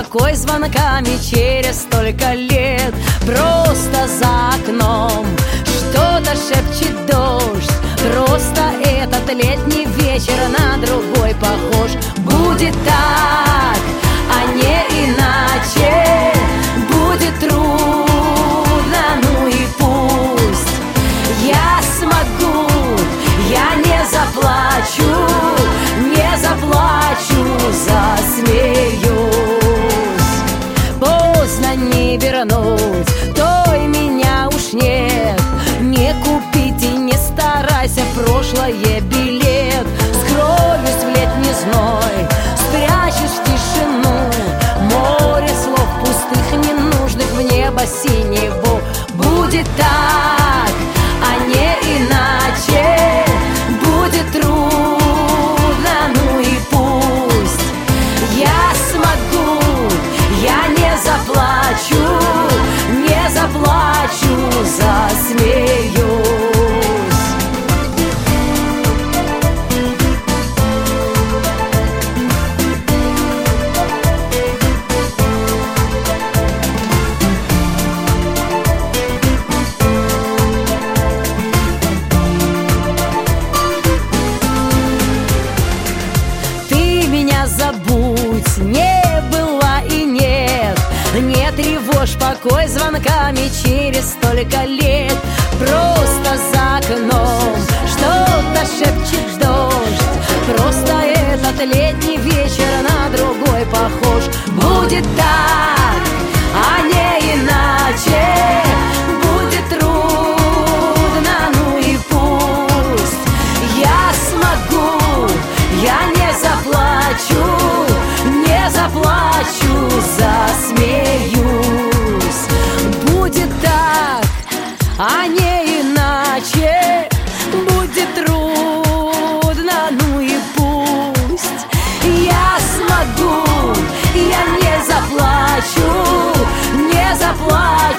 покой звонками через столько лет. Просто за окном что-то шепчет дождь. Просто этот летний вечер на другой похож. Будет так, а не иначе. Будет трудно, ну и пусть. Я смогу, я не заплачу, не заплачу, засмеюсь. Поздно не вернуть, той меня уж нет. Не купить и не старайся, в прошлое билет. Скроюсь в летний зной, спрячешь тишину. Море слов пустых, ненужных в небо синего. Будет так, а не иначе. Будет трудно, ну и пусть. Я смогу, я не заплачу, не заплачу, засмеюсь. Забудь, не было и нет. Не тревожь покой звонками через столько лет. Просто за окном что-то шепчет дождь. Просто этот летний вечер на другой похож. Будет так, а не иначе. Будет трудно, ну и пусть. Я смогу, я не заплачу, не заплачу, засмеюсь. Будет так, а не иначе. Будет трудно, ну и пусть. Я смогу, я не заплачу, не заплачу.